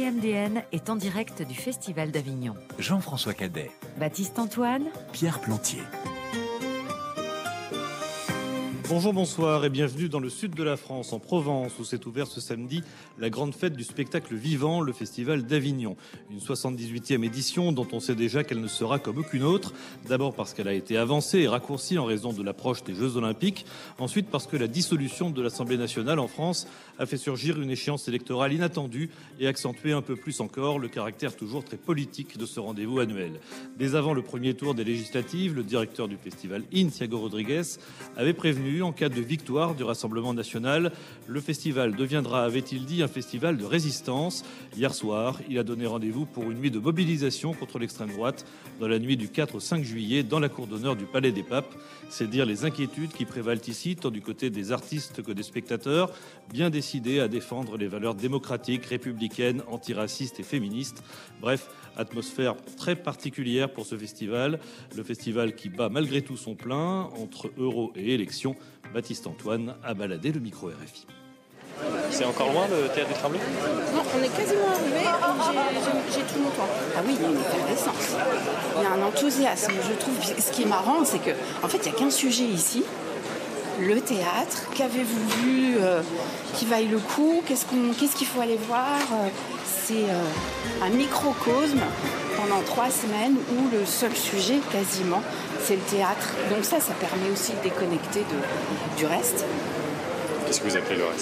CMDN est en direct du Festival d'Avignon. Jean-François Cadet, Baptiste Antoine, Pierre Plantier. Bonjour, bonsoir et bienvenue dans le sud de la France, en Provence, où s'est ouvert ce samedi la grande fête du spectacle vivant, le Festival d'Avignon. Une 78e édition dont on sait déjà qu'elle ne sera comme aucune autre. D'abord parce qu'elle a été avancée et raccourcie en raison de l'approche des Jeux Olympiques. Ensuite parce que la dissolution de l'Assemblée nationale en France a fait surgir une échéance électorale inattendue et accentué un peu plus encore le caractère toujours très politique de ce rendez-vous annuel. Dès avant le premier tour des législatives, le directeur du festival, Thiago Rodrigues, avait prévenu en cas de victoire du Rassemblement national, le festival deviendra, avait-il dit, un festival de résistance. Hier soir, il a donné rendez-vous pour une nuit de mobilisation contre l'extrême droite dans la nuit du 4 au 5 juillet dans la cour d'honneur du Palais des Papes. C'est dire les inquiétudes qui prévalent ici, tant du côté des artistes que des spectateurs, bien décidés à défendre les valeurs démocratiques, républicaines, antiracistes et féministes. Bref, atmosphère très particulière pour ce festival. Le festival qui bat malgré tout son plein entre euros et élections. Baptiste Antoine a baladé le micro RFI. C'est encore loin le théâtre du Tremblay ? Non, on est quasiment arrivé et j'ai tout mon temps. Ah oui, il y a une effervescence. Il y a un enthousiasme. Je trouve, ce qui est marrant, c'est qu'en fait, il n'y a qu'un sujet ici. Le théâtre, qu'avez-vous vu qui vaille le coup, qu'est-ce qu'il faut aller voir. C'est un microcosme pendant 3 semaines où le seul sujet, quasiment, c'est le théâtre. Donc ça permet aussi de déconnecter du reste. Qu'est-ce que vous appelez le reste ?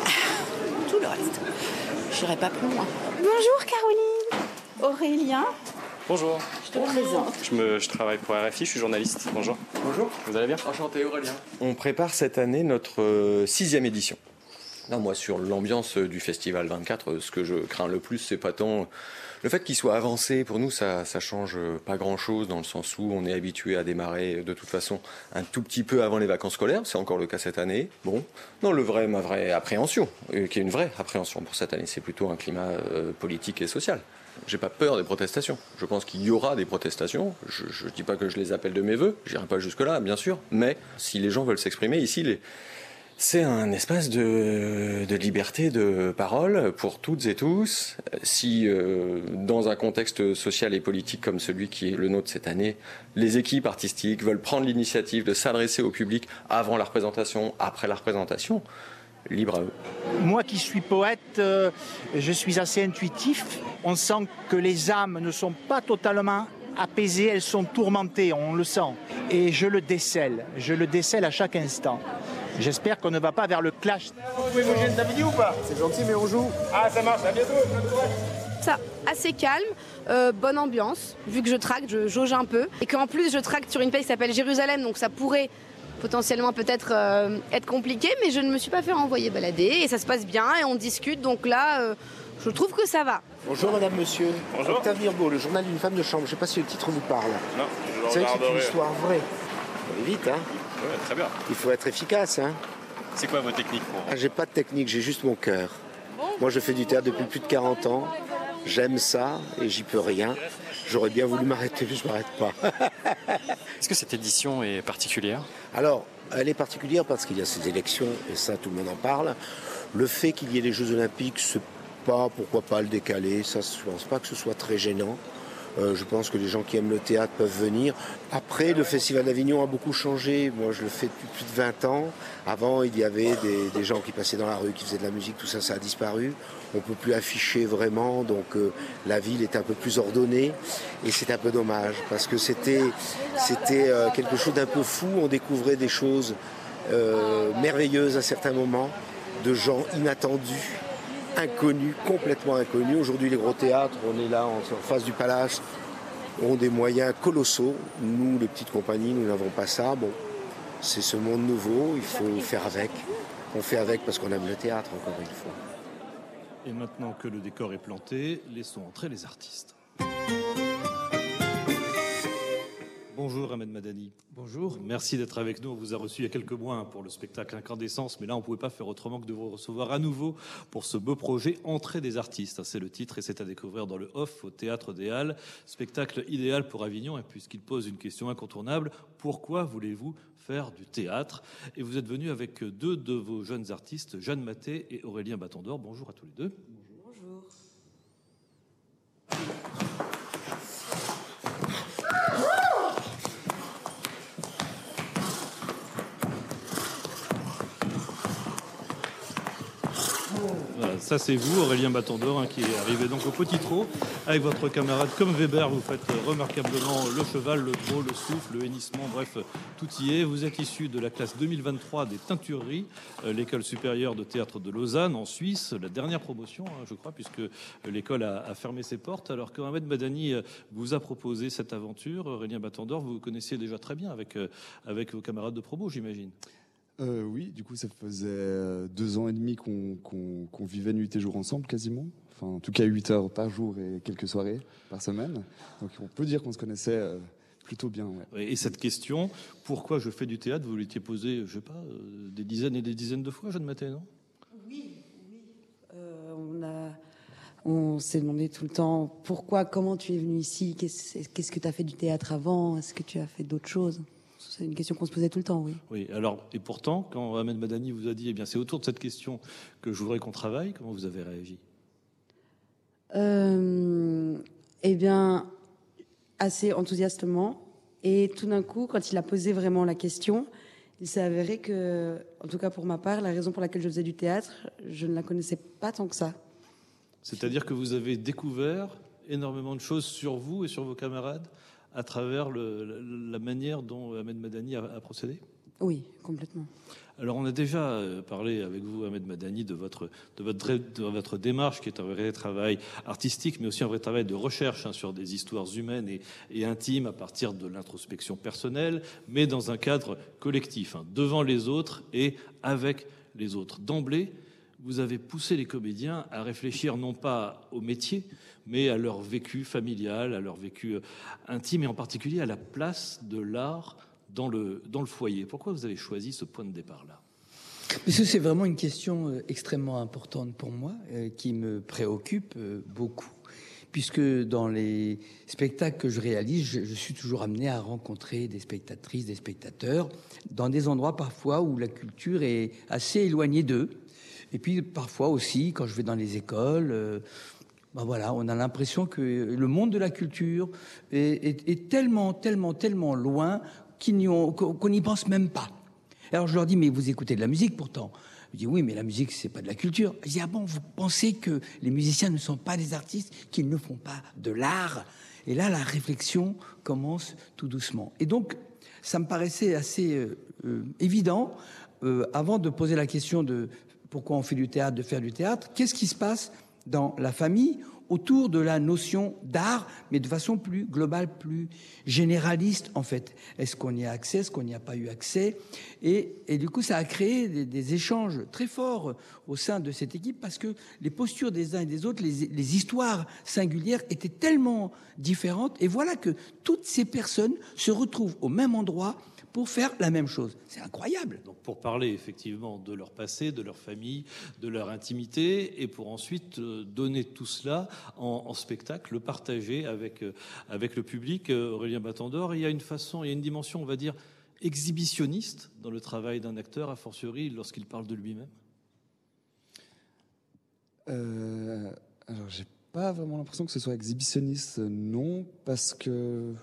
Tout le reste. Je n'irai pas plus loin. Bonjour Caroline. Aurélien. Bonjour. Je te présente. Je travaille pour RFI, je suis journaliste. Bonjour. Bonjour. Vous allez bien ? Enchanté Aurélien. On prépare cette année notre 6e édition. Non, moi, sur l'ambiance du Festival 24, ce que je crains le plus, c'est pas tant le fait qu'il soit avancé. Pour nous, ça change pas grand-chose dans le sens où on est habitué à démarrer de toute façon un tout petit peu avant les vacances scolaires. C'est encore le cas cette année. Bon, non, ma vraie appréhension, qui est une vraie appréhension pour cette année, c'est plutôt un climat politique et social. J'ai pas peur des protestations. Je pense qu'il y aura des protestations. Je dis pas que je les appelle de mes voeux. J'irai pas jusque-là, bien sûr. Mais si les gens veulent s'exprimer, ici, c'est un espace de liberté de parole pour toutes et tous. Si, dans un contexte social et politique comme celui qui est le nôtre cette année, les équipes artistiques veulent prendre l'initiative de s'adresser au public avant la représentation, après la représentation, libre à eux. Moi qui suis poète, je suis assez intuitif. On sent que les âmes ne sont pas totalement apaisées, elles sont tourmentées, on le sent. Et je le décèle à chaque instant. J'espère qu'on ne va pas vers le clash. Vous pouvez bouger une table ou pas ? C'est gentil, mais on joue. Ah, ça marche, à bientôt. Ça, assez calme, bonne ambiance, vu que je traque, je jauge un peu. Et qu'en plus, je traque sur une place qui s'appelle Jérusalem, donc ça pourrait potentiellement peut-être être compliqué, mais je ne me suis pas fait renvoyer balader et ça se passe bien et on discute, donc là, je trouve que ça va. Bonjour madame, monsieur. Bonjour. Octave Mirbeau, le journal d'une femme de chambre. Je ne sais pas si le titre vous parle. Non, Vous savez que c'est une histoire vraie. Allez vite, hein. Ouais, très bien. Il faut être efficace, hein. C'est quoi vos techniques pour... J'ai pas de technique, j'ai juste mon cœur. Moi, je fais du théâtre depuis plus de 40 ans. J'aime ça et j'y peux rien. J'aurais bien voulu m'arrêter, mais je m'arrête pas. Est-ce que cette édition est particulière ? Alors, elle est particulière parce qu'il y a ces élections, et ça, tout le monde en parle. Le fait qu'il y ait les Jeux Olympiques, c'est pas, pourquoi pas le décaler. Ça, je pense pas que ce soit très gênant. Je pense que les gens qui aiment le théâtre peuvent venir. Après, le Festival d'Avignon a beaucoup changé. Moi, je le fais depuis plus de 20 ans. Avant, il y avait des gens qui passaient dans la rue, qui faisaient de la musique, tout ça, ça a disparu. On ne peut plus afficher vraiment, donc la ville est un peu plus ordonnée. Et c'est un peu dommage, parce que c'était quelque chose d'un peu fou. On découvrait des choses merveilleuses à certains moments, de gens inattendus. Inconnus, complètement inconnus. Aujourd'hui, les gros théâtres, on est là en face du Palace, ont des moyens colossaux. Nous, les petites compagnies, nous n'avons pas ça. Bon, c'est ce monde nouveau, il faut faire avec. On fait avec parce qu'on aime le théâtre, encore une fois. Et maintenant que le décor est planté, laissons entrer les artistes. Bonjour Ahmed Madani. Bonjour. Merci d'être avec nous. On vous a reçu il y a quelques mois pour le spectacle Incandescence, mais là on ne pouvait pas faire autrement que de vous recevoir à nouveau pour ce beau projet Entrée des artistes. C'est le titre et c'est à découvrir dans le Off au Théâtre des Halles. Spectacle idéal pour Avignon, et puisqu'il pose une question incontournable, pourquoi voulez-vous faire du théâtre? Et vous êtes venu avec 2 de vos jeunes artistes, Jeanne Mathé et Aurélien Bâton d'Or. Bonjour à tous les deux. Bonjour. Voilà, ça c'est vous, Aurélien Batandor, qui est arrivé donc au petit trot. Avec votre camarade comme Weber, vous faites remarquablement le cheval, le trot, le souffle, le hennissement, bref, tout y est. Vous êtes issu de la classe 2023 des Teintureries, l'école supérieure de théâtre de Lausanne, en Suisse, la dernière promotion, je crois, puisque l'école a fermé ses portes. Alors que Ahmed Madani vous a proposé cette aventure, Aurélien Batandor, vous connaissiez déjà très bien avec vos camarades de promo, j'imagine. Oui, du coup, ça faisait 2 ans et demi qu'on vivait nuit et jour ensemble, quasiment. Enfin, en tout cas, 8 heures par jour et quelques soirées par semaine. Donc, on peut dire qu'on se connaissait plutôt bien. Ouais. Et cette question, pourquoi je fais du théâtre, vous l'étiez posée, je sais pas, des dizaines et des dizaines de fois, Jeanne Mathé, non ? Oui. On s'est demandé tout le temps pourquoi, comment tu es venu ici, qu'est-ce que tu as fait du théâtre avant, est-ce que tu as fait d'autres choses ? C'est une question qu'on se posait tout le temps, oui. Oui, alors, et pourtant, quand Ahmed Madani vous a dit, eh bien, c'est autour de cette question que je voudrais qu'on travaille, comment vous avez réagi ? Eh bien, assez enthousiastement. Et tout d'un coup, quand il a posé vraiment la question, il s'est avéré que, en tout cas pour ma part, la raison pour laquelle je faisais du théâtre, je ne la connaissais pas tant que ça. C'est-à-dire que vous avez découvert énormément de choses sur vous et sur vos camarades à travers la manière dont Ahmed Madani a procédé ? Oui, complètement. Alors, on a déjà parlé avec vous, Ahmed Madani, de votre démarche, qui est un vrai travail artistique, mais aussi un vrai travail de recherche sur des histoires humaines et intimes à partir de l'introspection personnelle, mais dans un cadre collectif, devant les autres et avec les autres. D'emblée, vous avez poussé les comédiens à réfléchir non pas au métier, mais à leur vécu familial, à leur vécu intime, et en particulier à la place de l'art dans le foyer. Pourquoi vous avez choisi ce point de départ-là ? Parce que c'est vraiment une question extrêmement importante pour moi, qui me préoccupe beaucoup. Puisque dans les spectacles que je réalise, je suis toujours amené à rencontrer des spectatrices, des spectateurs, dans des endroits parfois où la culture est assez éloignée d'eux. Et puis parfois aussi, quand je vais dans les écoles, voilà, on a l'impression que le monde de la culture est tellement loin qu'on n'y pense même pas. Alors je leur dis, mais vous écoutez de la musique pourtant. Je dis, oui, mais la musique, c'est pas de la culture. Je dis, ah bon, vous pensez que les musiciens ne sont pas des artistes, qu'ils ne font pas de l'art ? Et là, la réflexion commence tout doucement. Et donc, ça me paraissait assez évident, avant de poser la question de pourquoi on fait du théâtre, de faire du théâtre, qu'est-ce qui se passe dans la famille autour de la notion d'art, mais de façon plus globale, plus généraliste, en fait. Est-ce qu'on y a accès, est-ce qu'on n'y a pas eu accès ? Et du coup, ça a créé des échanges très forts au sein de cette équipe, parce que les postures des uns et des autres, les histoires singulières étaient tellement différentes. Et voilà que toutes ces personnes se retrouvent au même endroit pour faire la même chose. C'est incroyable. Donc pour parler effectivement de leur passé, de leur famille, de leur intimité, et pour ensuite donner tout cela en spectacle, le partager avec le public. Aurélien Batandor, il y a une dimension, on va dire, exhibitionniste dans le travail d'un acteur, a fortiori lorsqu'il parle de lui-même. Alors j'ai pas vraiment l'impression que ce soit exhibitionniste, non, parce que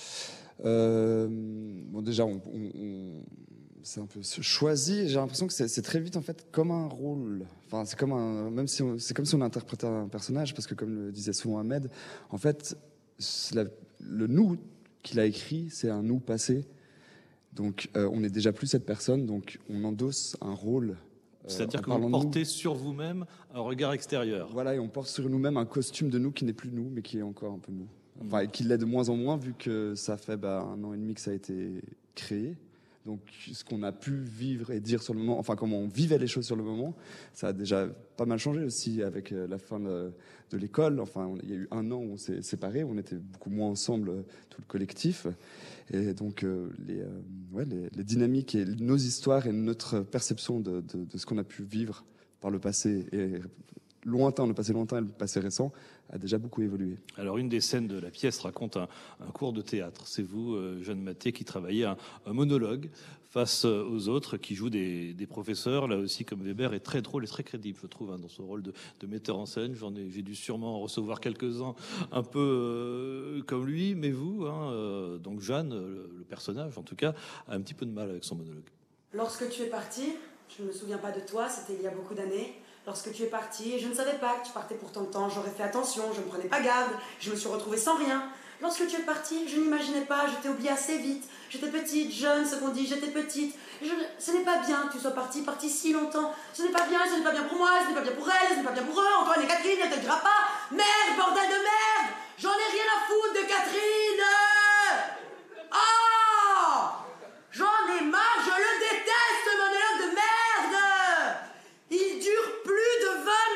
bon, déjà, c'est un peu choisi. J'ai l'impression que c'est très vite en fait comme un rôle. Enfin, c'est comme c'est comme si on interprétait un personnage, parce que comme le disait souvent Ahmed, en fait, le nous qu'il a écrit, c'est un nous passé. Donc, on n'est déjà plus cette personne, donc on endosse un rôle. C'est-à-dire que vous portez sur vous-même un regard extérieur. Voilà, et on porte sur nous-mêmes un costume de nous qui n'est plus nous, mais qui est encore un peu nous. Enfin, et qui l'est de moins en moins, vu que ça fait 1 an et demi que ça a été créé. Donc, ce qu'on a pu vivre et dire sur le moment, enfin, comment on vivait les choses sur le moment, ça a déjà pas mal changé aussi avec la fin de l'école. Enfin, il y a eu 1 an où on s'est séparés, où on était beaucoup moins ensemble, tout le collectif. Et donc, les dynamiques et nos histoires et notre perception de ce qu'on a pu vivre par le passé et lointain, le passé lointain et le passé récent, a déjà beaucoup évolué. Alors, une des scènes de la pièce raconte un cours de théâtre. C'est vous, Jeanne Mathé, qui travaillez un monologue face aux autres, qui jouent des professeurs. Là aussi, comme Weber, est très drôle et très crédible, je trouve, dans son rôle de metteur en scène. J'ai dû sûrement en recevoir quelques-uns un peu comme lui, mais vous, donc Jeanne, le personnage, en tout cas, a un petit peu de mal avec son monologue. Lorsque tu es parti, je ne me souviens pas de toi, c'était il y a beaucoup d'années. lorsque tu es parti, et je ne savais pas que tu partais pour tant de temps, j'aurais fait attention, je ne prenais pas garde, je me suis retrouvée sans rien. Lorsque tu es parti, je n'imaginais pas, je t'ai oublié assez vite. J'étais petite, jeune, ce qu'on dit, j'étais petite. Ce n'est pas bien que tu sois parti si longtemps. Ce n'est pas bien pour moi, ce n'est pas bien pour elle, ce n'est pas bien pour eux. Antoine et Catherine, ne te le dira pas. Merde, bordel de merde! J'en ai rien à foutre de Catherine! Ah! J'en ai marre, je le déteste, ce monologue de merde! Il dure plus de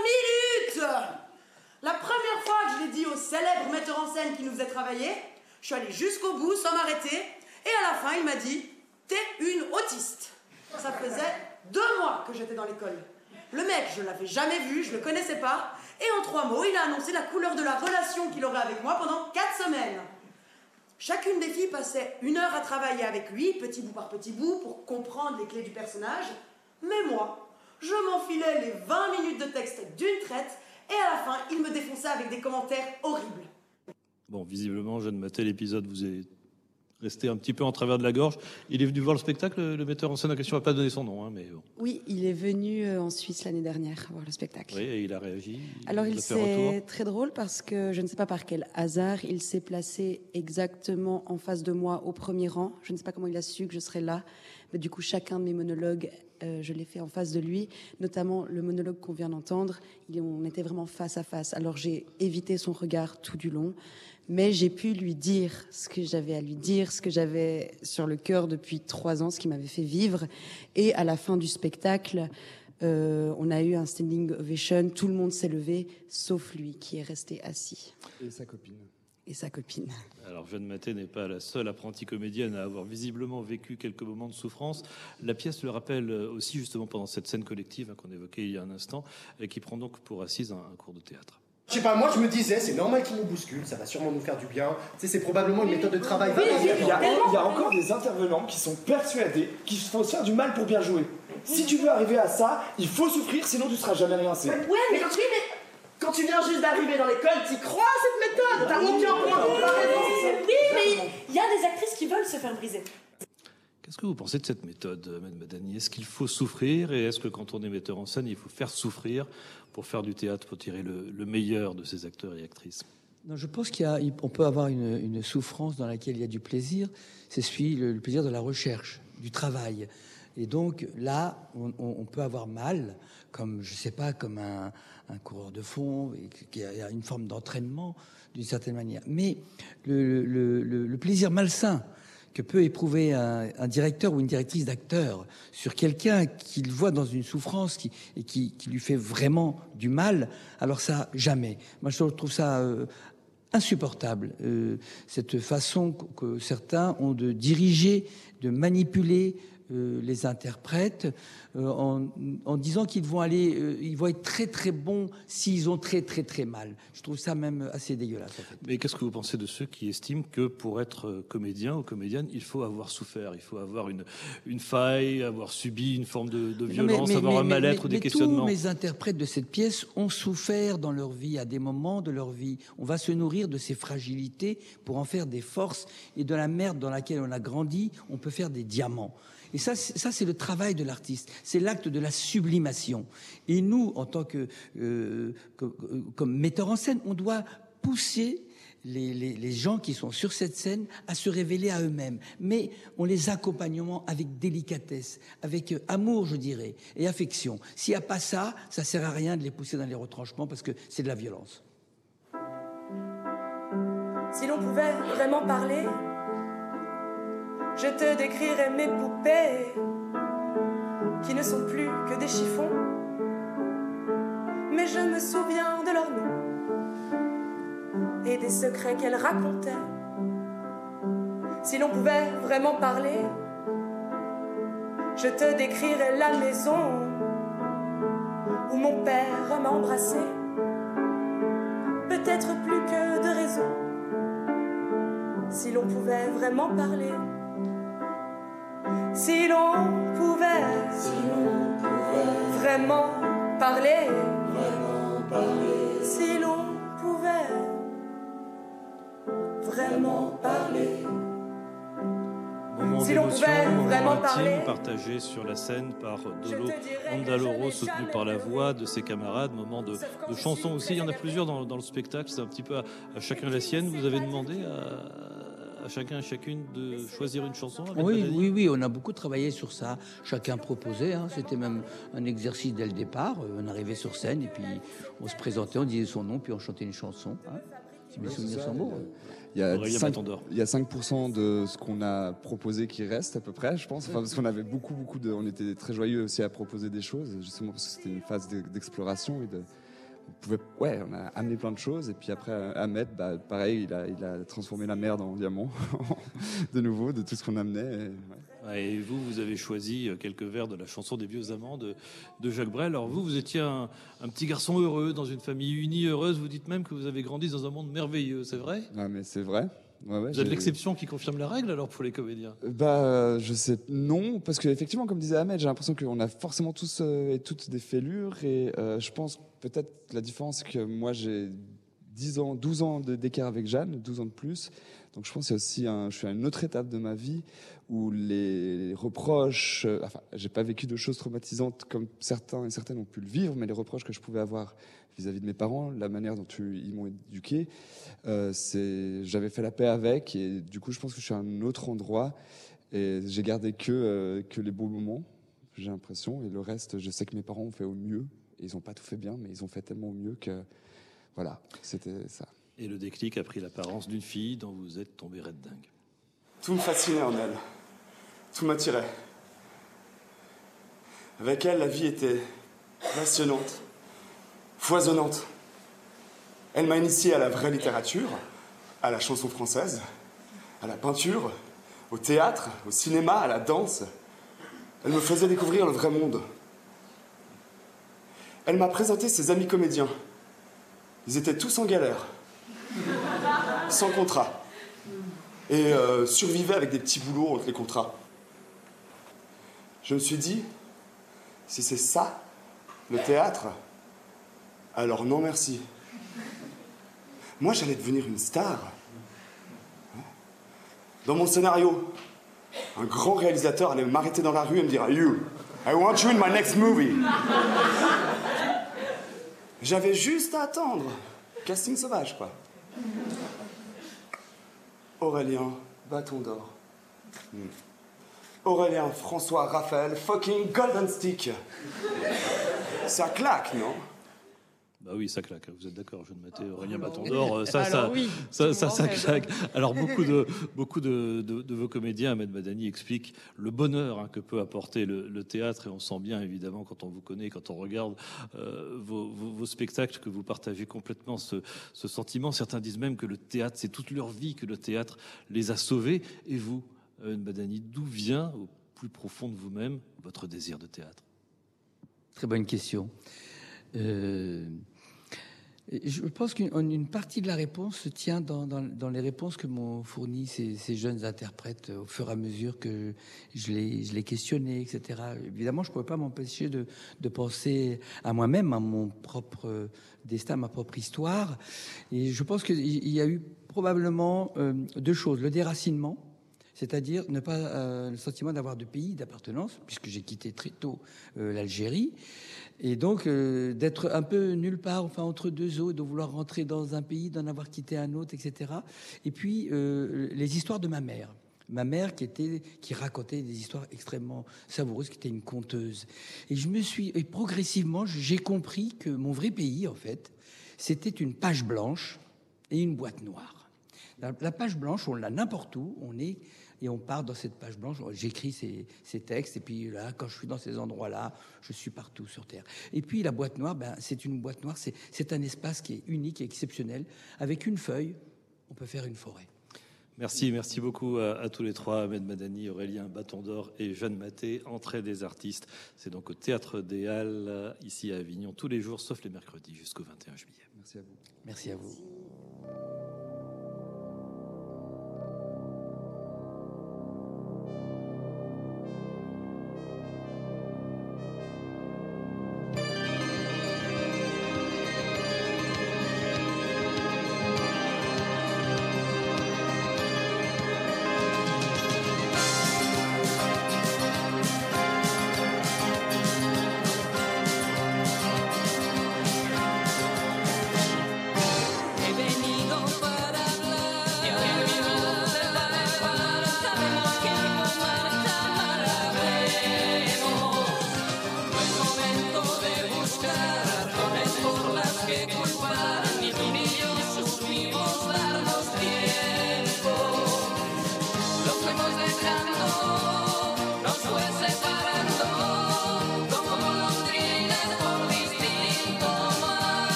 20 minutes! La première fois que je l'ai dit au célèbre metteur en scène qui nous faisait travailler, je suis allée jusqu'au bout sans m'arrêter, et à la fin il m'a dit « T'es une autiste ». Ça faisait 2 mois que j'étais dans l'école. Le mec, je l'avais jamais vu, je le connaissais pas, et en 3 mots, il a annoncé la couleur de la relation qu'il aurait avec moi pendant 4 semaines. Chacune des filles passait 1 heure à travailler avec lui, petit bout par petit bout, pour comprendre les clés du personnage, mais moi, je m'enfilais les 20 minutes de texte d'une traite, et à la fin, il me défonçait avec des commentaires horribles. Bon, visiblement, Jeanne Mathé, l'épisode vous est resté un petit peu en travers de la gorge. Il est venu voir le spectacle, le metteur en scène en question, n'a pas donné son nom, hein, mais bon. Oui, il est venu en Suisse l'année dernière voir le spectacle. Oui, et il a réagi. Alors, c'est très drôle parce que je ne sais pas par quel hasard, il s'est placé exactement en face de moi au premier rang. Je ne sais pas comment il a su que je serais là. Mais du coup, chacun de mes monologues, je l'ai fait en face de lui, notamment le monologue qu'on vient d'entendre. On était vraiment face à face. Alors j'ai évité son regard tout du long, mais j'ai pu lui dire ce que j'avais à lui dire, ce que j'avais sur le cœur depuis 3 ans, ce qui m'avait fait vivre. Et à la fin du spectacle, on a eu un standing ovation. Tout le monde s'est levé, sauf lui qui est resté assis. Et sa copine. Et sa copine. Alors, Jeanne Mathé n'est pas la seule apprentie comédienne à avoir visiblement vécu quelques moments de souffrance. La pièce le rappelle aussi, justement, pendant cette scène collective qu'on évoquait il y a un instant, et qui prend donc pour assise un cours de théâtre. Je sais pas, moi je me disais, c'est normal qu'il nous bouscule, ça va sûrement nous faire du bien. Tu sais, c'est probablement une méthode de travail. Il y a encore des intervenants qui sont persuadés qu'il faut se faire du mal pour bien jouer. Si tu veux arriver à ça, il faut souffrir, sinon tu seras jamais rien. Ouais, mais quand tu viens juste d'arriver dans l'école, t'y crois à cette méthode? T'as aucun point de comparaison. Oui, mais il y a des actrices qui veulent se faire briser. Qu'est-ce que vous pensez de cette méthode, Madame Madani? Est-ce qu'il faut souffrir, et est-ce que quand on est metteur en scène, il faut faire souffrir pour faire du théâtre, pour tirer le meilleur de ses acteurs et actrices? Non, je pense qu'on peut avoir une souffrance dans laquelle il y a du plaisir. C'est le plaisir de la recherche, du travail. Et donc là, on peut avoir mal, comme je sais pas, comme un coureur de fond, qui a une forme d'entraînement d'une certaine manière. Mais le plaisir malsain que peut éprouver un directeur ou une directrice d'acteur sur quelqu'un qu'il voit dans une souffrance qui lui fait vraiment du mal, alors ça, jamais. Moi, je trouve ça insupportable, cette façon que certains ont de diriger, de manipuler les interprètes en disant qu'ils vont ils vont être très très bons s'ils ont très très très mal. Je trouve ça même assez dégueulasse en fait. Mais qu'est-ce que vous pensez de ceux qui estiment que pour être comédien ou comédienne, il faut avoir souffert, il faut avoir une faille, avoir subi une forme de violence, avoir un mal-être ou des questionnements? Tous mes interprètes de cette pièce ont souffert dans leur vie, à des moments de leur vie. On va se nourrir de ces fragilités pour en faire des forces, et de la merde dans laquelle on a grandi, on peut faire des diamants. Et ça, c'est le travail de l'artiste. C'est l'acte de la sublimation. Et nous, en tant comme metteurs en scène, on doit pousser les gens qui sont sur cette scène à se révéler à eux-mêmes. Mais on les accompagne avec délicatesse, avec amour, je dirais, et affection. S'il n'y a pas ça, ça sert à rien de les pousser dans les retranchements parce que c'est de la violence. Si l'on pouvait vraiment parler, je te décrirais mes poupées qui ne sont plus que des chiffons, mais je me souviens de leurs noms et des secrets qu'elles racontaient. Si l'on pouvait vraiment parler, je te décrirais la maison où mon père m'a embrassé, peut-être plus que de raison. Si l'on pouvait vraiment parler, si l'on pouvait vraiment parler, si l'on pouvait vraiment parler, Si l'on pouvait vraiment intime parler, partagé sur la scène par Dolo Andaloro, soutenu par la voix de ses camarades, moment de chansons aussi. Il y en a plusieurs dans le spectacle, c'est un petit peu à chacun la sienne. Vous avez demandé à chacun et chacune de choisir une chanson? Oui, on a beaucoup travaillé sur ça. Chacun proposait, c'était même un exercice dès le départ. On arrivait sur scène et puis on se présentait, on disait son nom, puis on chantait une chanson. Si mes souvenirs sont bons. Il y a 5% de ce qu'on a proposé qui reste à peu près, je pense. Enfin, parce qu'on avait beaucoup on était très joyeux aussi à proposer des choses, justement parce que c'était une phase d'exploration et on a amené plein de choses. Et puis après, Ahmed, pareil, il a transformé la merde en diamant de nouveau, de tout ce qu'on amenait. Et vous avez choisi quelques vers de la chanson des vieux amants de Jacques Brel. Alors vous étiez un petit garçon heureux dans une famille unie, heureuse. Vous dites même que vous avez grandi dans un monde merveilleux, c'est vrai? Mais c'est vrai. Vous êtes l'exception qui confirme la règle alors pour les comédiens? Je sais, non, parce qu'effectivement, comme disait Ahmed, j'ai l'impression qu'on a forcément tous et toutes des fêlures. Et je pense peut-être la différence, c'est que moi j'ai 12 ans d'écart avec Jeanne, 12 ans de plus. Donc je pense que c'est aussi je suis à une autre étape de ma vie où les reproches, j'ai pas vécu de choses traumatisantes comme certains et certaines ont pu le vivre, mais les reproches que je pouvais avoir vis-à-vis de mes parents, la manière dont ils m'ont éduqué, j'avais fait la paix avec, et du coup je pense que je suis à un autre endroit et j'ai gardé que les beaux moments, j'ai l'impression, et le reste, je sais que mes parents ont fait au mieux, et ils ont pas tout fait bien, mais ils ont fait tellement au mieux que voilà, c'était ça. Et le déclic a pris l'apparence d'une fille dont vous êtes tombé raide dingue. Tout me fascinait en elle. Tout m'attirait. Avec elle, la vie était passionnante, foisonnante. Elle m'a initié à la vraie littérature, à la chanson française, à la peinture, au théâtre, au cinéma, à la danse. Elle me faisait découvrir le vrai monde. Elle m'a présenté ses amis comédiens. Ils étaient tous en galère, sans contrat, et survivaient avec des petits boulots entre les contrats. Je me suis dit, si c'est ça, le théâtre, alors non merci. Moi, j'allais devenir une star. Dans mon scénario, un grand réalisateur allait m'arrêter dans la rue et me dire « You, I want you in my next movie ». J'avais juste à attendre. Casting sauvage, quoi. Aurélien, bâton d'or. Aurélien, François, Raphaël, fucking Golden Stick. Ça claque, non? Bah oui, ça claque. Vous êtes d'accord, Jeanne Mathé, Aurélien Bâton d'Or, ça claque. Alors beaucoup de vos comédiens, Ahmed Madani, expliquent le bonheur que peut apporter le théâtre, et on sent bien évidemment quand on vous connaît, quand on regarde vos spectacles, que vous partagez complètement ce sentiment. Certains disent même que le théâtre, c'est toute leur vie, que le théâtre les a sauvés. Et vous, Ahmed Madani, d'où vient au plus profond de vous-même votre désir de théâtre? Très bonne question. Je pense qu'une partie de la réponse se tient dans les réponses que m'ont fournies ces jeunes interprètes au fur et à mesure que je les questionnais, etc. Évidemment, je ne pouvais pas m'empêcher de penser à moi-même, à mon propre destin, à ma propre histoire. Et je pense qu'il y a eu probablement deux choses. Le déracinement, c'est-à-dire ne pas le sentiment d'avoir de pays d'appartenance, puisque j'ai quitté très tôt l'Algérie. Et donc, d'être un peu nulle part, enfin entre deux eaux, de vouloir rentrer dans un pays, d'en avoir quitté un autre, etc. Et puis, les histoires de ma mère. Ma mère qui racontait des histoires extrêmement savoureuses, qui était une conteuse. Et progressivement, j'ai compris que mon vrai pays, en fait, c'était une page blanche et une boîte noire. La page blanche, on l'a n'importe où, et on part dans cette page blanche. J'écris ces textes, et puis là, quand je suis dans ces endroits-là, je suis partout sur Terre. Et puis la boîte noire, c'est une boîte noire, c'est un espace qui est unique et exceptionnel. Avec une feuille, on peut faire une forêt. Merci beaucoup à tous les trois, Ahmed Madani, Aurélien Bâton d'Or et Jeanne Mathé. Entrée des artistes, c'est donc au Théâtre des Halles, ici à Avignon, tous les jours, sauf les mercredis, jusqu'au 21 juillet. Merci à vous. Merci à vous.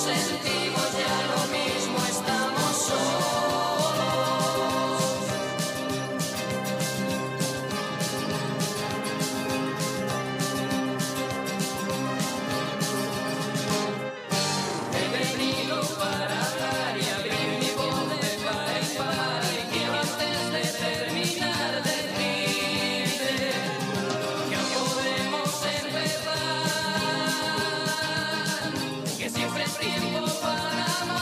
sentimos ya lo mismo, estamos solos. He venido para hablar y abrir mi voz de par en par, y quiero antes de terminar decirte que aún podemos empezar, que siempre es tiempo para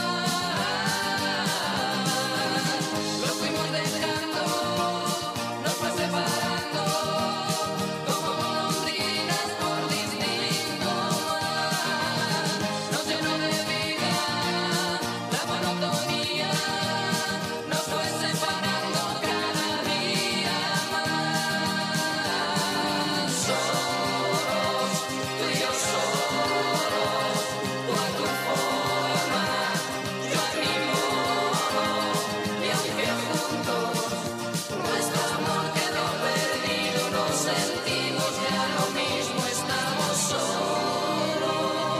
amar. Lo fuimos dejando, nos fue separando, como golondrinas por distinto mar. Nos llenó de vida la monotonía, nos fue separando cada día más. Solos, tú y yo solos, tú a tu forma, yo a mi modo, y aunque juntos nuestro amor quedó perdido, nos sentimos ya lo mismo, estamos solos.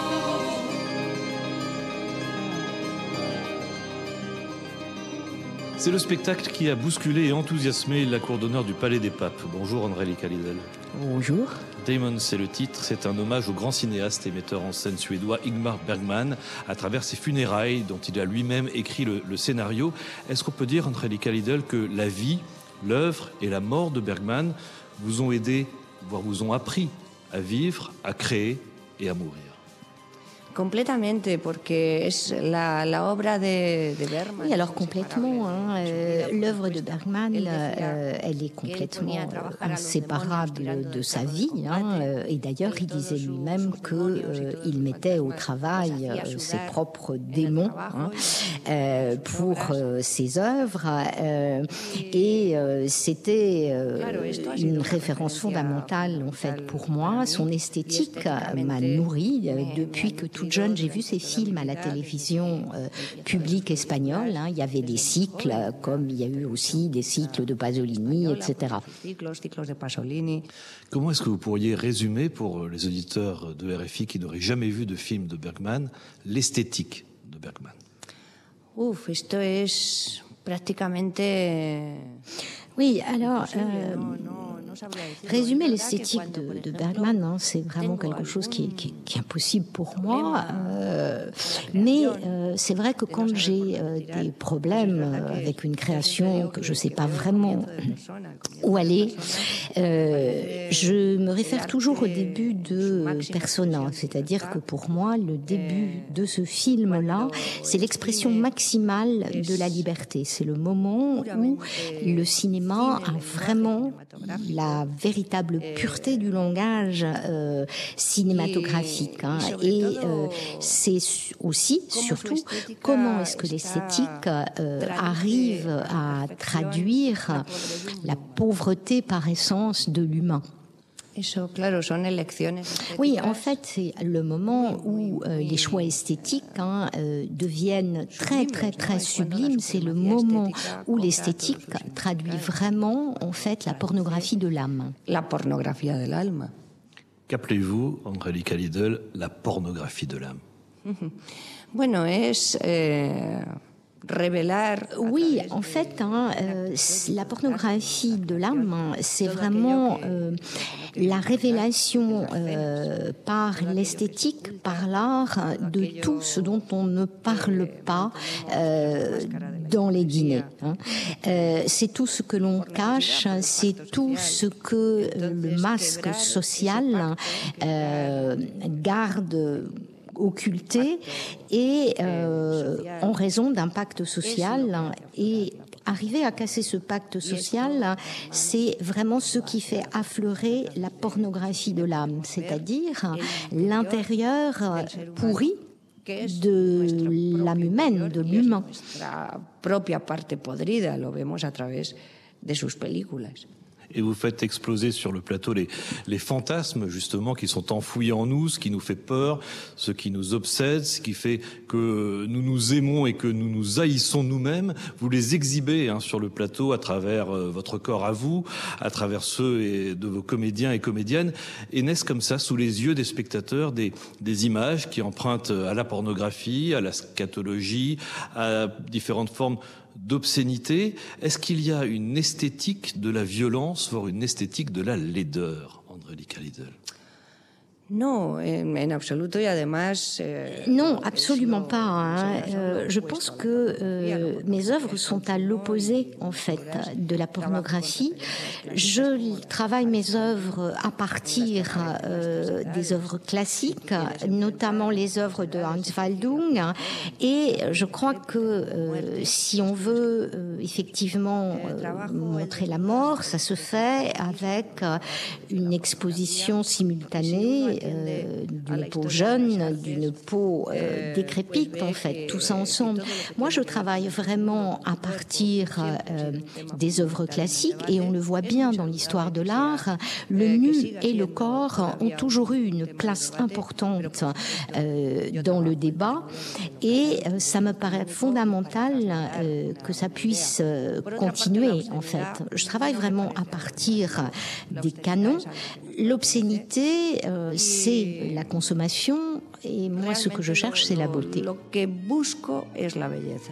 C'est le spectacle qui a bousculé et enthousiasmé la cour d'honneur du Palais des Papes. Bonjour Angélica Lidl. Bonjour. Damon, c'est le titre. C'est un hommage au grand cinéaste et metteur en scène suédois Ingmar Bergman à travers ses funérailles dont il a lui-même écrit le scénario. Est-ce qu'on peut dire, Angélica Lidl, que la vie, l'œuvre et la mort de Bergman vous ont aidé, voire vous ont appris à vivre, à créer et à mourir? Completamente, porque es la obra de Bergman. Oui, alors complètement. L'œuvre de Bergman, elle est complètement inséparable de sa vie. Et d'ailleurs, il disait lui-même qu'il mettait au travail ses propres démons pour ses œuvres. Et c'était une référence fondamentale, en fait, pour moi. Son esthétique m'a nourrie depuis que toute jeune, j'ai vu ces films à la télévision publique espagnole. Il y avait des cycles, comme il y a eu aussi des cycles de Pasolini, etc. Comment est-ce que vous pourriez résumer, pour les auditeurs de RFI qui n'auraient jamais vu de film de Bergman, l'esthétique de Bergman? Esto es prácticamente... Oui, alors, résumer l'esthétique de Bergman, c'est vraiment quelque chose qui est impossible pour moi. Mais c'est vrai que quand j'ai des problèmes avec une création, que je ne sais pas vraiment où aller, je me réfère toujours au début de Persona. C'est-à-dire que pour moi, le début de ce film-là, c'est l'expression maximale de la liberté. C'est le moment où le cinéma a vraiment la véritable pureté du langage cinématographique. Et c'est aussi, surtout, comment est-ce que l'esthétique arrive à traduire la pauvreté par essence de l'humain. Oui, en fait, c'est le moment où les choix esthétiques deviennent très, très, très sublimes. C'est le moment où l'esthétique traduit vraiment, en fait, la pornographie de l'âme. La pornographie de l'âme. Qu'appelez-vous, Angélica Lidl, la pornographie de l'âme? Bueno, es... Oui, en fait, la pornographie de l'âme, c'est vraiment la révélation par l'esthétique, par l'art, de tout ce dont on ne parle pas dans les dîners. C'est tout ce que l'on cache, c'est tout ce que le masque social garde occulté et en raison d'un pacte social. Et arriver à casser ce pacte social, c'est vraiment ce qui fait affleurer la pornographie de l'âme, c'est-à-dire l'intérieur pourri de l'âme humaine, de l'humain. La propia parte podrida, lo vemos a través de sus películas. et vous faites exploser sur le plateau les fantasmes justement qui sont enfouis en nous, ce qui nous fait peur, ce qui nous obsède, ce qui fait que nous nous aimons et que nous nous haïssons nous-mêmes. Vous les exhibez sur le plateau à travers votre corps à vous, à travers ceux de vos comédiens et comédiennes, et naissent comme ça sous les yeux des spectateurs des images qui empruntent à la pornographie, à la scatologie, à différentes formes d'obscénité. Est-ce qu'il y a une esthétique de la violence, voire une esthétique de la laideur, Angélica Lidl? No, en absoluto, y además... Non, absolument pas. Je pense que mes œuvres sont à l'opposé, en fait, de la pornographie. Je travaille mes œuvres à partir des œuvres classiques, notamment les œuvres de Hans Waldung. Et je crois que si on veut effectivement montrer la mort, ça se fait avec une exposition simultanée d'une peau jeune, d'une peau décrépite, en fait, tout ça ensemble. Moi, je travaille vraiment à partir des œuvres classiques, et on le voit bien dans l'histoire de l'art, le nu et le corps ont toujours eu une place importante dans le débat, et ça me paraît fondamental que ça puisse continuer, en fait. Je travaille vraiment à partir des canons. L'obscénité, c'est la consommation, et moi, ce que je cherche, c'est la beauté. Lo que busco es la belleza.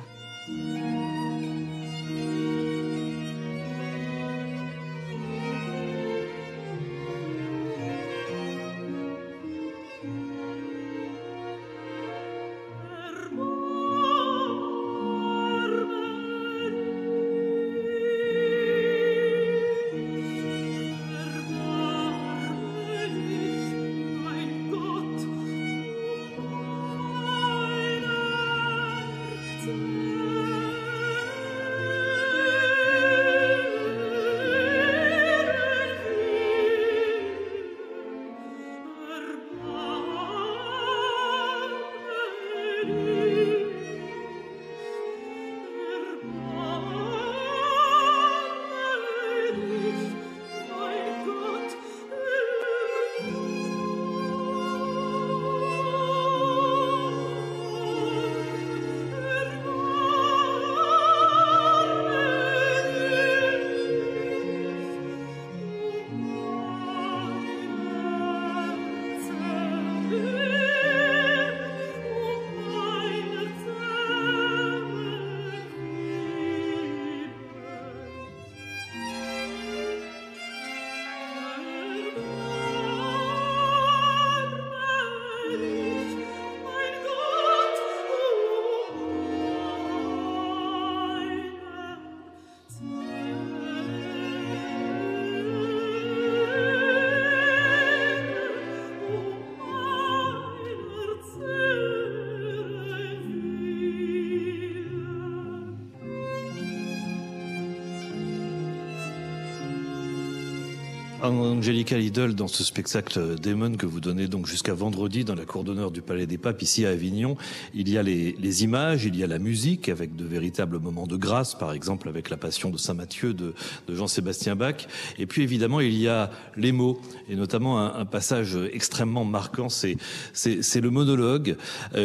Angélica Lidl, dans ce spectacle Démon que vous donnez donc jusqu'à vendredi dans la cour d'honneur du Palais des Papes ici à Avignon, il y a les images, il y a la musique avec de véritables moments de grâce, par exemple avec la Passion de Saint Matthieu de Jean-Sébastien Bach, et puis évidemment il y a les mots, et notamment un passage extrêmement marquant, c'est le monologue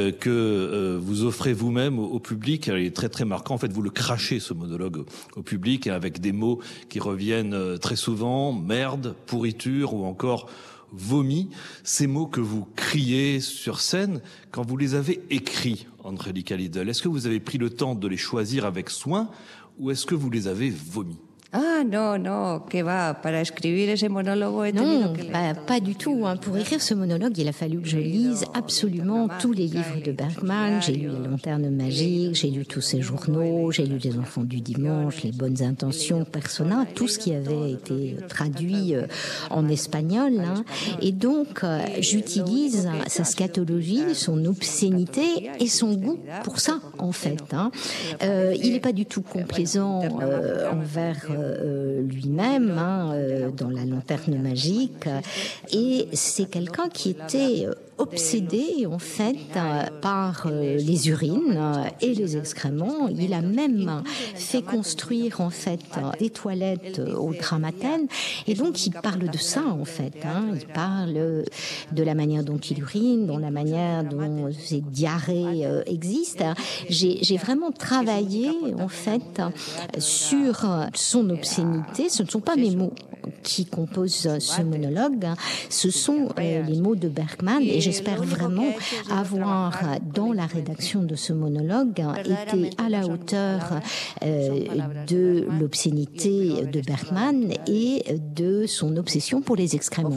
que vous offrez vous-même au public. Il est très très marquant, en fait vous le crachez ce monologue au public avec des mots qui reviennent très souvent, merde, pourriture ou encore vomi, ces mots que vous criez sur scène, quand vous les avez écrits, Angélica Lidl, est-ce que vous avez pris le temps de les choisir avec soin ou est-ce que vous les avez vomis? Ah no, que va, para escribir ese monólogo he tenido Non, que leer. pas du tout. Pour écrire ce monologue, il a fallu que je lise absolument tous les livres de Bergman. J'ai lu Les Lanternes Magiques, j'ai lu tous ses journaux, j'ai lu Les Enfants du Dimanche, Les Bonnes Intentions, Persona, tout ce qui avait été traduit en espagnol. Et donc, j'utilise sa scatologie, son obscénité et son goût pour ça, en fait. Il n'est pas du tout complaisant envers lui-même dans La Lanterne magique. Et c'est quelqu'un qui était obsédé en fait par les urines et les excréments. Il a même fait construire en fait des toilettes au Dramaten, et donc il parle de ça en fait. Il parle de la manière dont il urine, de la manière dont ces diarrhées existent. J'ai vraiment travaillé en fait sur son obscénité. Ce ne sont pas mes mots qui composent ce monologue, ce sont les mots de Bergman, et j'espère vraiment avoir dans la rédaction de ce monologue été à la hauteur de l'obscénité de Bergman et de son obsession pour les excréments.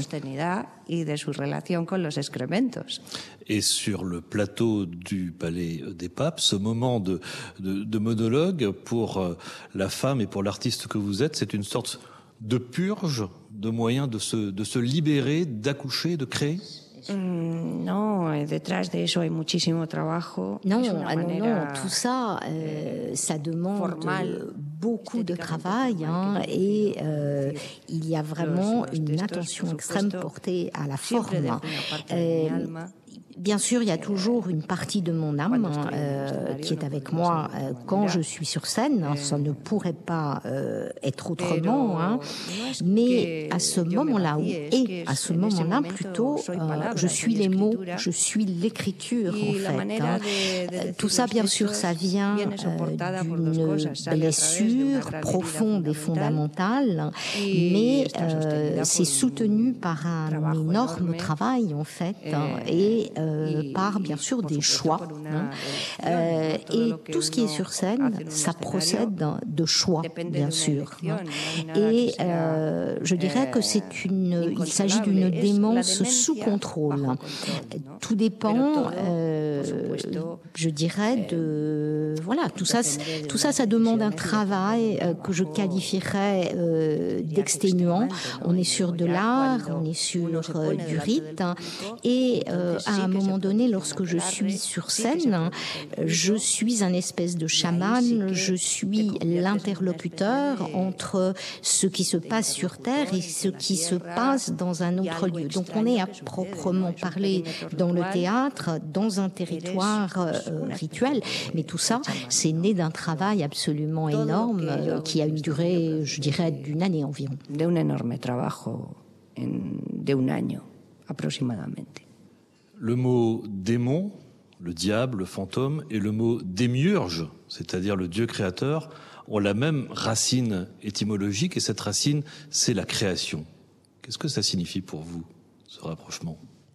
Et sur le plateau du Palais des Papes, ce moment de monologue pour la femme et pour l'artiste que vous êtes, c'est une sorte de purge, de moyen de se libérer, d'accoucher, de créer? Non, tout ça, ça demande beaucoup de travail, et il y a vraiment une attention extrême portée à la forme. Bien sûr, il y a toujours une partie de mon âme qui est avec moi quand je suis sur scène. Ça ne pourrait pas être autrement. Mais à ce moment-là, à ce moment-là plutôt, je suis les mots, je suis l'écriture en fait. Tout ça, bien sûr, ça vient d'une blessure profonde et fondamentale, mais c'est soutenu par un énorme travail en fait, et par bien sûr des choix. Et tout ce qui est sur scène, ça procède de choix, bien sûr. Et je dirais que il s'agit d'une démence sous contrôle. Tout dépend, je dirais, tout ça, ça demande un travail que je qualifierais d'exténuant. On est sur de l'art, on est sur du rite, et à un moment donné, lorsque je suis sur scène, je suis un espèce de chaman, je suis l'interlocuteur entre ce qui se passe sur Terre et ce qui se passe dans un autre lieu. Donc on est à proprement parler dans le théâtre, dans un territoire rituel, mais tout ça, c'est né d'un travail absolument énorme qui a une durée, je dirais, d'une année environ. Un énorme travail d'un an, approximadamente. Le mot démon, le diable, le fantôme, et le mot démiurge, c'est-à-dire le Dieu créateur, ont la même racine étymologique, et cette racine, c'est la création. Qu'est-ce que ça signifie pour vous, ce rapprochement?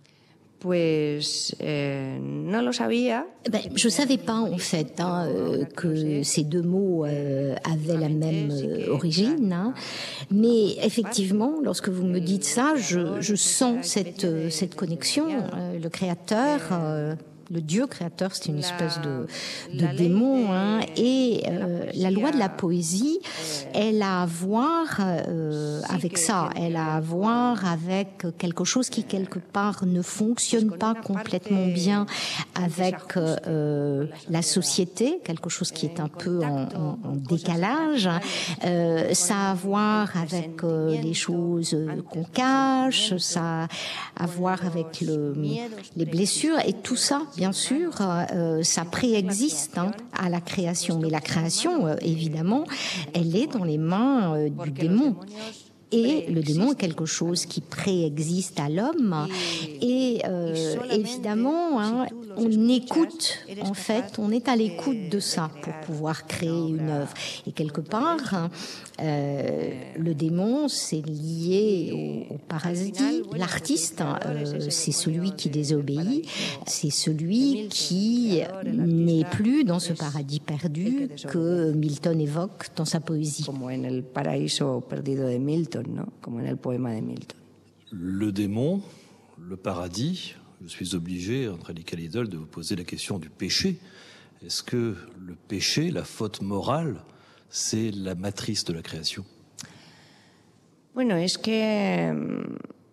Je savais pas en fait que ces deux mots avaient la même origine, mais effectivement, lorsque vous me dites ça, je sens cette connexion. Le créateur, le Dieu créateur, c'est une espèce de démon, et la loi de la poésie, elle a à voir avec ça, elle a à voir avec quelque chose qui quelque part ne fonctionne pas complètement bien avec la société, quelque chose qui est un peu en décalage. Ça a à voir avec les choses qu'on cache, ça a à voir avec les blessures, et tout ça, bien sûr, ça préexiste à la création. Mais la création, évidemment, elle est dans les mains du démon. Et le démon est quelque chose qui préexiste à l'homme. Et évidemment, on écoute, en fait, on est à l'écoute de ça pour pouvoir créer une œuvre. Et quelque part, le démon, c'est lié au parasite. L'artiste, c'est celui qui désobéit, c'est celui qui n'est plus dans ce paradis perdu que Milton évoque dans sa poésie. Comme en el paraíso perdido de Milton, ¿no? Como en el poema de Milton. Le démon, le paradis, je suis obligé, André Licalidol, de vous poser la question du péché. Est-ce que le péché, la faute morale, c'est la matrice de la création? Bueno, es que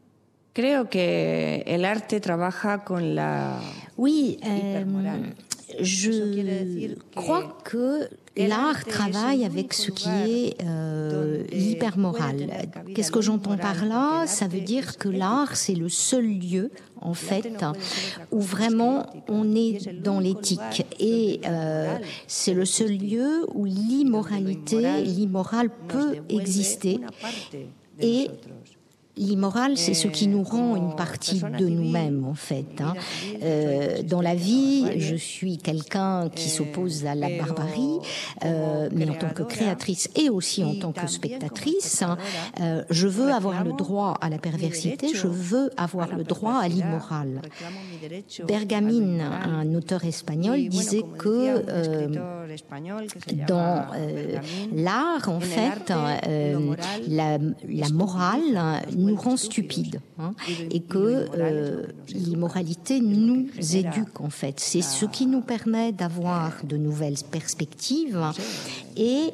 creo que el arte trabaja con la Oui, Je crois que l'art travaille avec ce qui est l'hypermoral. Qu'est-ce que j'entends par là? Ça veut dire que l'art, c'est le seul lieu, en fait, où vraiment on est dans l'éthique. Et c'est le seul lieu où l'immoral peut exister. Et l'immoral, c'est ce qui nous rend une partie de nous-mêmes, en fait. Dans la vie, je suis quelqu'un qui s'oppose à la barbarie, mais en tant que créatrice et aussi en tant que spectatrice, je veux avoir le droit à la perversité, je veux avoir le droit à l'immoral. Bergamin, un auteur espagnol, disait que dans l'art, en fait, la morale nous rend stupides, et que l'immoralité nous éduque, en fait. C'est ce qui nous permet d'avoir de nouvelles perspectives, et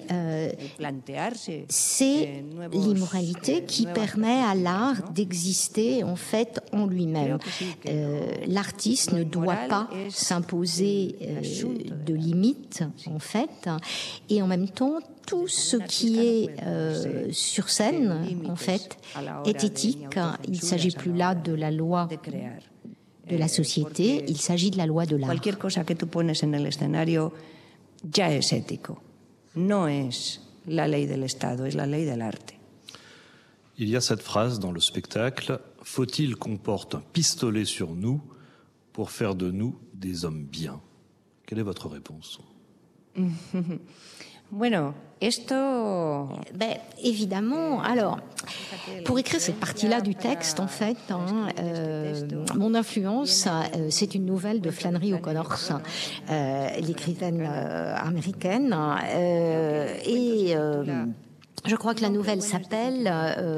c'est l'immoralité qui permet à l'art d'exister, en fait, en lui-même. L'artiste ne doit pas s'imposer de limites, en fait, et en même temps, tout ce qui est sur scène, en fait, est éthique. Il ne s'agit plus là de la loi de la société, il s'agit de la loi de l'art. Cualquier cosa que tú pones en el escenario ya es ético. No es la ley del Estado, es la ley del arte. Il y a cette phrase dans le spectacle: faut-il qu'on porte un pistolet sur nous pour faire de nous des hommes bien? Quelle est votre réponse? Bueno, esto... Évidemment, alors, pour écrire cette partie-là du texte, en fait, mon influence, c'est une nouvelle de Flannery O'Connor, l'écrivaine américaine, et je crois que la nouvelle s'appelle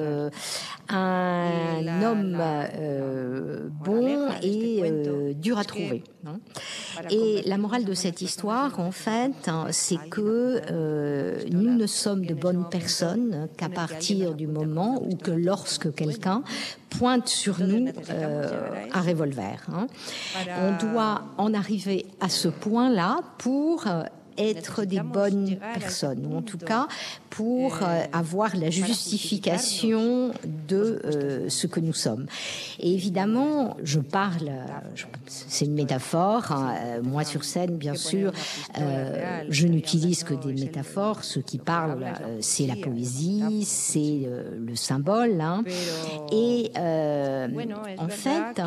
Un homme bon et dur à trouver. Et la morale de cette histoire, en fait, c'est que nous ne sommes de bonnes personnes qu'à partir du moment où que lorsque quelqu'un pointe sur nous un revolver. On doit en arriver à ce point-là pour être des bonnes personnes, ou en tout cas pour avoir la justification de ce que nous sommes. Et évidemment, je parle, c'est une métaphore, moi sur scène, bien sûr, je n'utilise que des métaphores, ce qui parle, c'est la poésie, c'est le symbole, et en fait,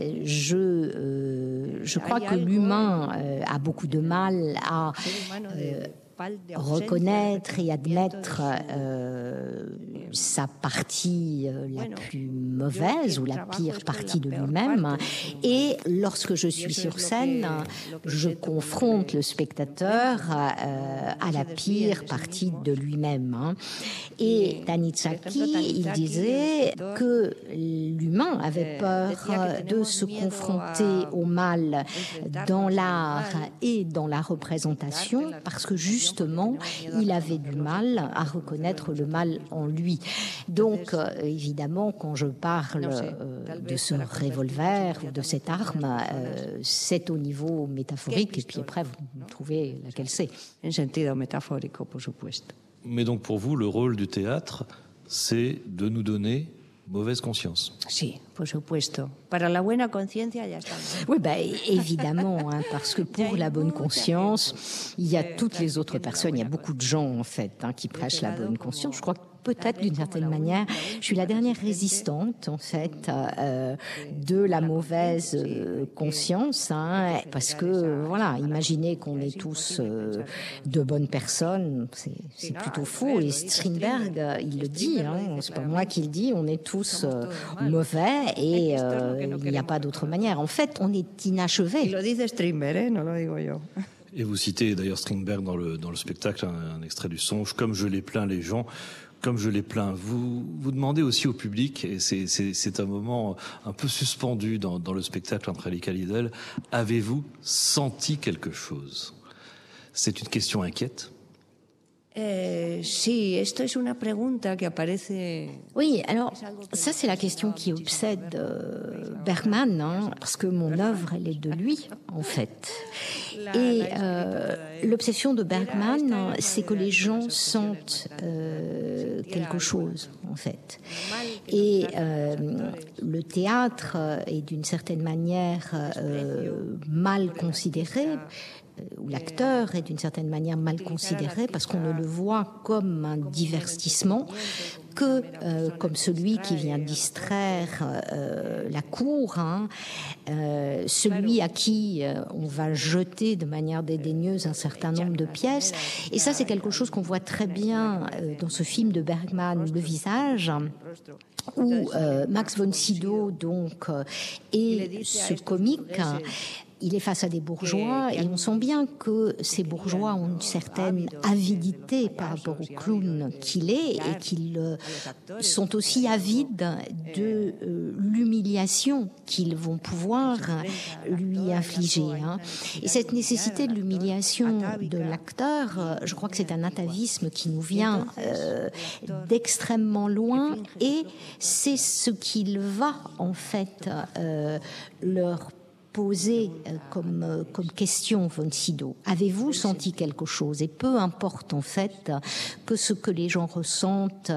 je crois que l'humain a beaucoup de mal à reconnaître et admettre sa partie la plus mauvaise ou la pire partie de lui-même. Et lorsque je suis sur scène, je confronte le spectateur à la pire partie de lui-même. Et Donizetti, il disait que l'humain avait peur de se confronter au mal dans l'art et dans la représentation parce que justement, il avait du mal à reconnaître le mal en lui. Donc, évidemment, quand je parle de ce revolver ou de cette arme, c'est au niveau métaphorique, et puis après, vous trouvez laquelle c'est. En sentido metafórico, por supuesto. Mais donc, pour vous, le rôle du théâtre, c'est de nous donner mauvaise conscience. Sí, por supuesto. Para la buena conciencia ya está. Oui, évidemment, parce que pour la bonne conscience, il y a toutes les autres personnes, il y a beaucoup de gens, en fait, qui prêchent la bonne conscience. Je crois que peut-être, d'une certaine manière, je suis la dernière résistante, en fait, de la mauvaise conscience, parce que, voilà, imaginez qu'on est tous de bonnes personnes, c'est plutôt faux. Et Strindberg, il le dit, c'est pas moi qui le dis, on est tous mauvais et il n'y a pas d'autre manière. En fait, on est inachevé. Lo dice Strindberg, no lo digo yo. Et vous citez d'ailleurs Strindberg dans le spectacle, un extrait du Songe, comme je les plains les gens. Comme je les plains, vous demandez aussi au public, et c'est un moment un peu suspendu dans le spectacle entre Ali Khalidel, avez-vous senti quelque chose? C'est une question inquiète. Oui, alors ça c'est la question qui obsède Bergman, hein, parce que mon œuvre elle est de lui en fait. Et l'obsession de Bergman, c'est que les gens sentent quelque chose en fait. Et le théâtre est d'une certaine manière mal considéré, où l'acteur est d'une certaine manière mal considéré parce qu'on ne le voit comme un divertissement que comme celui qui vient distraire la cour, hein, celui à qui on va jeter de manière dédaigneuse un certain nombre de pièces. Et ça, c'est quelque chose qu'on voit très bien dans ce film de Bergman, Le Visage, où Max von Sydow donc est ce comique. Il est face à des bourgeois et on sent bien que ces bourgeois ont une certaine avidité par rapport au clown qu'il est et qu'ils sont aussi avides de l'humiliation qu'ils vont pouvoir lui infliger. Hein. Et cette nécessité de l'humiliation de l'acteur, je crois que c'est un atavisme qui nous vient d'extrêmement loin et c'est ce qu'il va en fait leur poser comme question, von Sydow. Avez-vous senti quelque chose? Et peu importe en fait que ce que les gens ressentent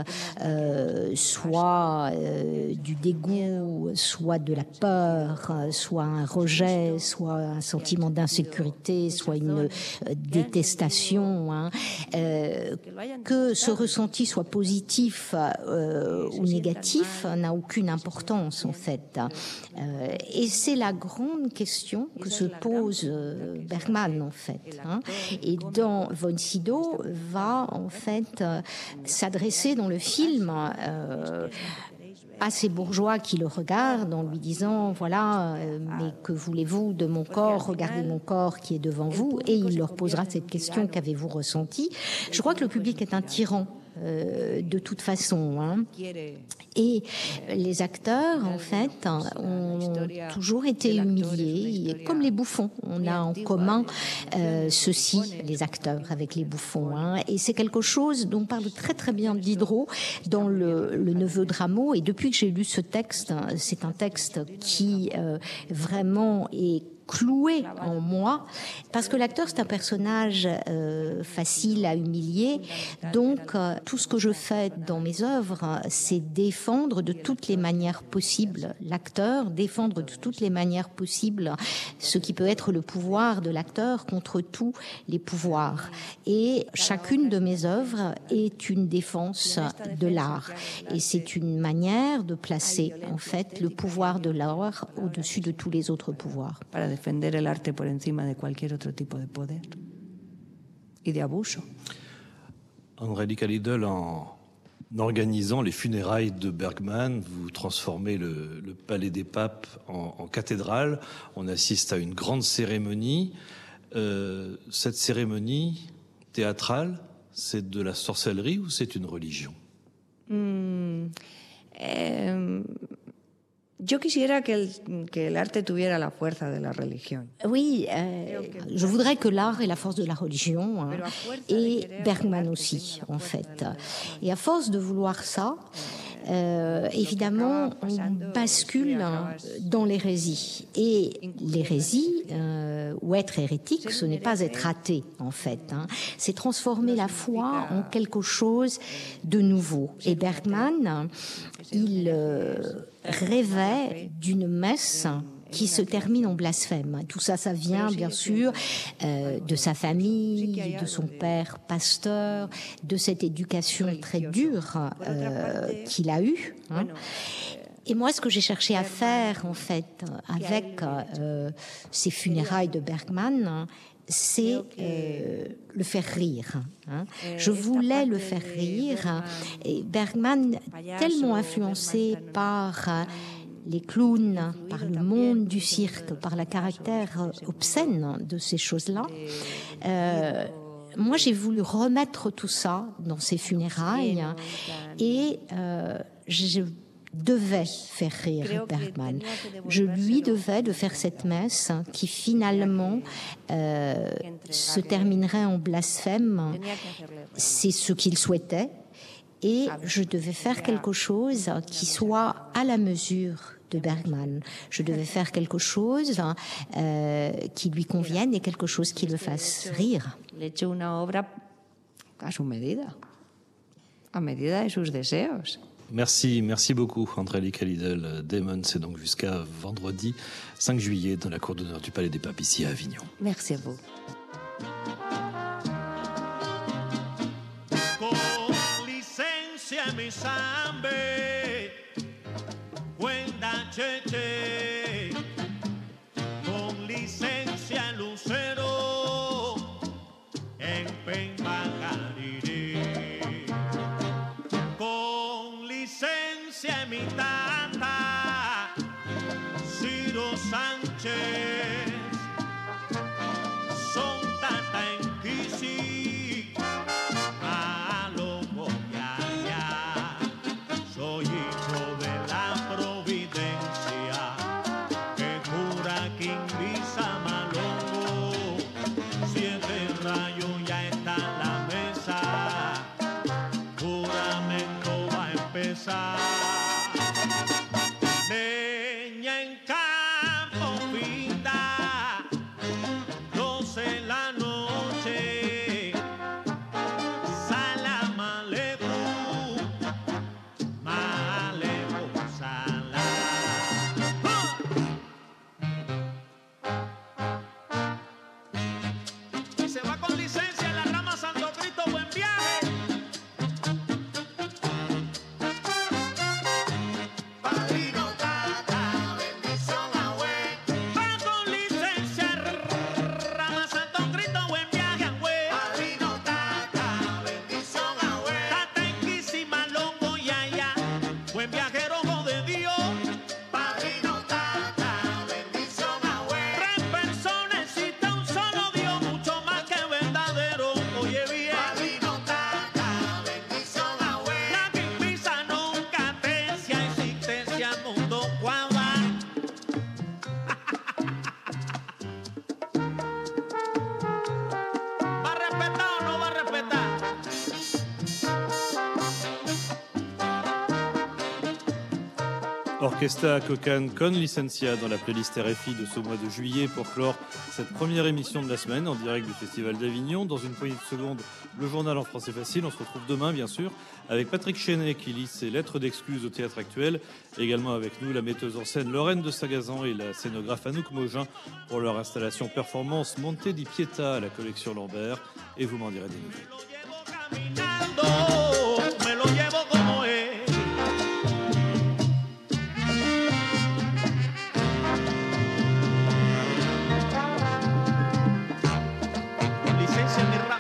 soit du dégoût, soit de la peur, soit un rejet, soit un sentiment d'insécurité, soit une détestation, hein, que ce ressenti soit positif ou négatif n'a aucune importance en fait. Et c'est la grande question que se pose Bergman en fait, hein. Et dans von Sydow va en fait s'adresser dans le film à ces bourgeois qui le regardent en lui disant voilà, mais que voulez-vous de mon corps, regardez mon corps qui est devant vous, et il leur posera cette question, qu'avez-vous ressenti? Je crois que le public est un tyran de toute façon, hein. Et les acteurs en fait ont toujours été humiliés, et comme les bouffons, on a en commun ceci, les acteurs avec les bouffons, hein. Et c'est quelque chose dont parle très très bien Diderot dans le Neveu de Rameau, et depuis que j'ai lu ce texte, c'est un texte qui vraiment est cloué en moi, parce que l'acteur c'est un personnage facile à humilier, donc tout ce que je fais dans mes œuvres c'est défendre de toutes les manières possibles l'acteur, défendre de toutes les manières possibles ce qui peut être le pouvoir de l'acteur contre tous les pouvoirs, et chacune de mes œuvres est une défense de l'art, et c'est une manière de placer en fait le pouvoir de l'art au-dessus de tous les autres pouvoirs. Defender el arte por encima de cualquier otro tipo de poder y de abuso. Angélique Lidl, en organisant les funérailles de Bergman, vous transformez le Palais des Papes en cathédrale. On assiste à une grande cérémonie. Cette cérémonie théâtrale, c'est de la sorcellerie ou c'est une religion? Yo quisiera que el arte tuviera la fuerza de la religión. Oui, je voudrais que l'art ait la force de la religion, hein, et Bergman aussi, en fait. Et à force de vouloir ça, évidemment, on bascule dans l'hérésie. Et l'hérésie, ou être hérétique, ce n'est pas être athée, en fait, hein. C'est transformer la foi en quelque chose de nouveau. Et Bergman, il rêvait d'une messe qui se termine en blasphème. Tout ça, ça vient bien sûr de sa famille, de son père pasteur, de cette éducation très dure qu'il a eue, hein. Et moi, ce que j'ai cherché à faire, en fait, avec ces funérailles de Bergman, c'est le faire rire, hein. Je voulais le faire rire, et Bergman, tellement influencé par les clowns, par le monde du cirque, par le caractère obscène de ces choses-là, moi j'ai voulu remettre tout ça dans ces funérailles, et devait faire rire Bergman. Je lui devais de faire cette messe qui finalement se terminerait en blasphème. C'est ce qu'il souhaitait. Et je devais faire quelque chose qui soit à la mesure de Bergman. Je devais faire quelque chose qui lui convienne et quelque chose qui le fasse rire. Le he hecho una obra a su medida de sus deseos. Merci beaucoup André-Lica Lidl. Damon, c'est donc jusqu'à vendredi 5 juillet dans la cour d'honneur du Palais des Papes ici à Avignon. Merci à vous. Mi sambe, cuenta cheche, con licencia lucero, en Pembacariri, con licencia mi tata, Ciro Sánchez, son tata en Kisi. Soy hijo de la providencia que cura Quimbiza Malongo. 7 rayos ya está en la mesa, juramento va a empezar. Leña en campo pinta, 12 de la noche, Salam Aleikum. Se va con licencia en la rama Santo Cristo, buen viaje. Padrino Tata, bendición agüe. Va con licencia, rama Santo Cristo, buen viaje agüe. Padrino Tata, bendición agüe. Tata en Kisi, Malongo y allá, buen viajero ojo de Dios. Padrino Tata, bendición agüe. 3 personas existe un solo Dios, mucho más que verdadero. Oye bien, Padrino Tata, bendición agüe. La Quimbiza nunca tencia, existencia mundo cuadra. ¿Va a respetar o no va a respetar? Orchestra Cocan con licencia dans la playlist RFI de ce mois de juillet pour clore cette première émission de la semaine en direct du Festival d'Avignon. Dans une poignée de secondes, le journal en français facile. On se retrouve demain, bien sûr, avec Patrick Chenet qui lit ses lettres d'excuses au Théâtre Actuel. Également avec nous, la metteuse en scène Lorraine de Sagazan et la scénographe Anouk Mogin pour leur installation performance Monte di Pietà à la collection Lambert. Et vous m'en direz des nouvelles.